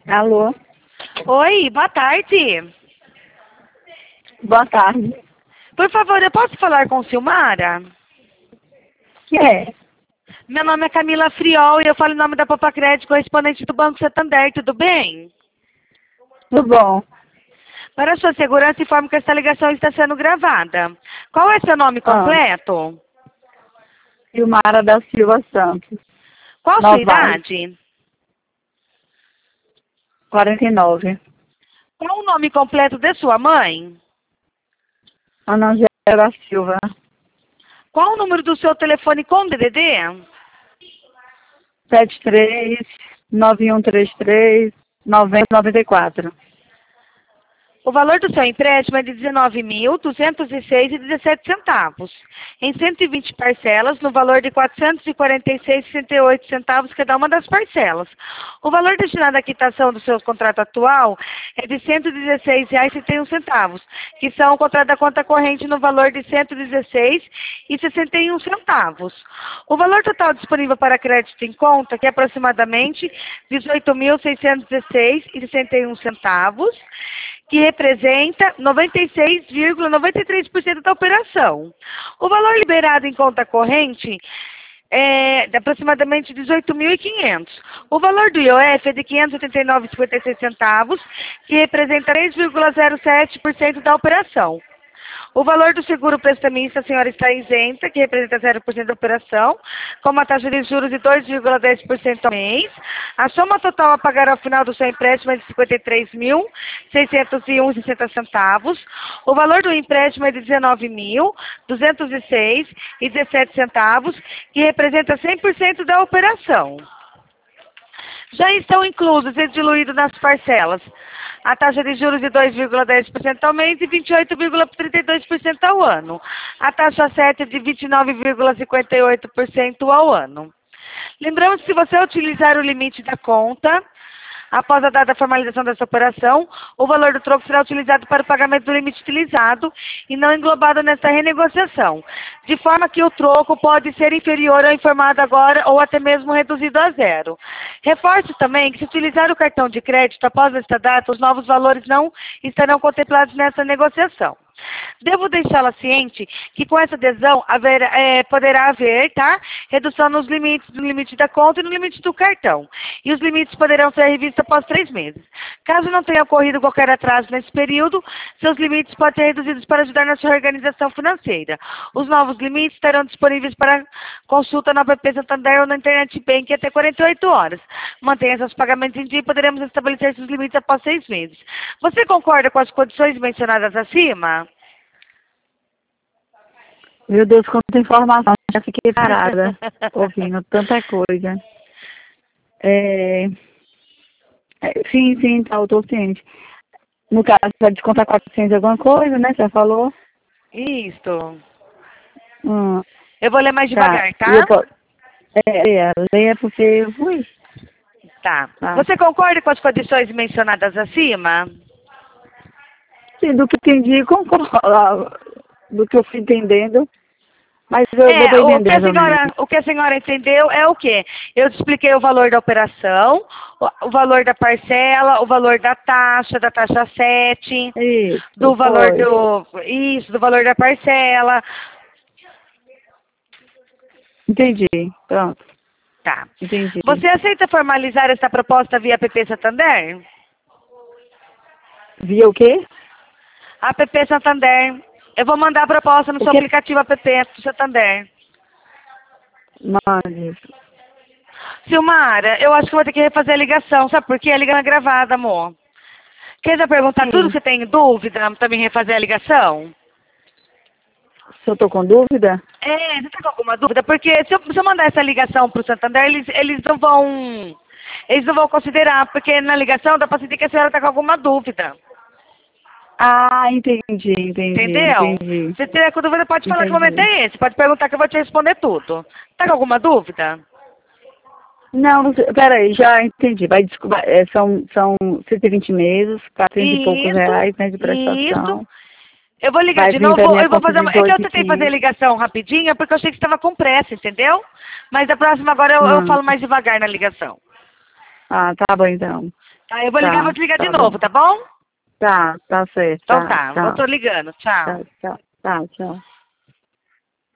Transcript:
Alô? Oi, boa tarde. Boa tarde. Por favor, eu posso falar com Silmara? Que é? Meu nome é Camila Friol e eu falo em nome da Popa Crédito, correspondente do Banco Santander, tudo bem? Tudo bom? Para sua segurança, informo que esta ligação está sendo gravada. Qual é seu nome completo? Silmara da Silva Santos. Qual sua Novaes. idade? 49. Qual o nome completo de sua mãe? Ana Angéla da Silva. Qual o número do seu telefone com DDD? 73 9133 9094. O valor do seu empréstimo é de R$ 19.206,17, em 120 parcelas, no valor de R$ 446,68 cada uma das parcelas. O valor destinado à quitação do seu contrato atual é de R$ 116,71, que são o contrato da conta corrente no valor de R$ 116,61. O valor total disponível para crédito em conta, que é aproximadamente R$ 18.616,61, que representa 96,93% da operação. O valor liberado em conta corrente é de aproximadamente 18.500. O valor do IOF é de 589,56, que representa 3,07% da operação. O valor do seguro prestamista, a senhora está isenta, que representa 0% da operação, com uma taxa de juros de 2,10% ao mês. A soma total a pagar ao final do seu empréstimo é de R$ 53.601,60. O valor do empréstimo é de R$ 19.206,17, que representa 100% da operação. Já estão inclusos e diluídos nas parcelas a taxa de juros de 2,10% ao mês e 28,32% ao ano. A taxa 7 é de 29,58% ao ano. Lembramos que se você utilizar o limite da conta, após a data da formalização dessa operação, o valor do troco será utilizado para o pagamento do limite utilizado e não englobado nesta renegociação, de forma que o troco pode ser inferior ao informado agora ou até mesmo reduzido a zero. Reforço também que se utilizar o cartão de crédito após esta data, os novos valores não estarão contemplados nessa negociação. Devo deixá-la ciente que com essa adesão poderá haver, redução nos limites, no limite da conta e no limite do cartão. E os limites poderão ser revistos após 3 meses. Caso não tenha ocorrido qualquer atraso nesse período, seus limites podem ser reduzidos para ajudar na sua organização financeira. Os novos limites estarão disponíveis para consulta no app Santander ou na Internet Bank até 48 horas. Mantenha seus pagamentos em dia e poderemos estabelecer seus limites após 6 meses. Você concorda com as condições mencionadas acima? Meu Deus, quanta informação. Já fiquei parada ouvindo tanta coisa. Sim, eu tô ciente. No caso, vai descontar 400 alguma coisa, né? Você falou? Isso. Hum, Eu vou ler mais devagar, tá? Leia porque eu fui. Tá. Você concorda com as condições mencionadas acima? Sim, do que entendi, concordo. Do que eu fui entendendo. Mas eu vou entender. O que a senhora entendeu é o quê? Eu te expliquei o valor da operação, o valor da parcela, o valor da taxa 7, isso, do valor do valor da parcela. Entendi, pronto. Tá. Entendi. Você aceita formalizar essa proposta via app Santander? Via o quê? App Santander. Eu vou mandar a proposta no seu aplicativo app do Santander. Mande. Silmara, eu acho que vou ter que refazer a ligação. Sabe por quê? A ligação é gravada, amor. Quer já perguntar tudo que você tem dúvida para mim refazer a ligação? Se eu tô com dúvida? Você tá com alguma dúvida? Porque se eu mandar essa ligação pro Santander, eles não vão considerar, porque na ligação dá pra sentir que a senhora tá com alguma dúvida. Ah, entendi. Entendeu? Entendi. Se tiver com dúvida, pode falar que o momento é esse. Pode perguntar que eu vou te responder tudo. Tá com alguma dúvida? Não, peraí, já entendi. Vai desculpar, são 120 meses, 400 e poucos reais, né, de prestação. Isso. Eu vou ligar de novo, eu vou fazer uma... É que eu tentei fazer a ligação rapidinho, porque eu achei que você estava com pressa, entendeu? Mas da próxima agora eu falo mais devagar na ligação. Ah, tá bom então. Tá, eu vou ligar, vou te ligar Tá de bom. novo, tá bom? Tá certo. Então tá, Tchau. eu tô ligando. Tchau. Tchau.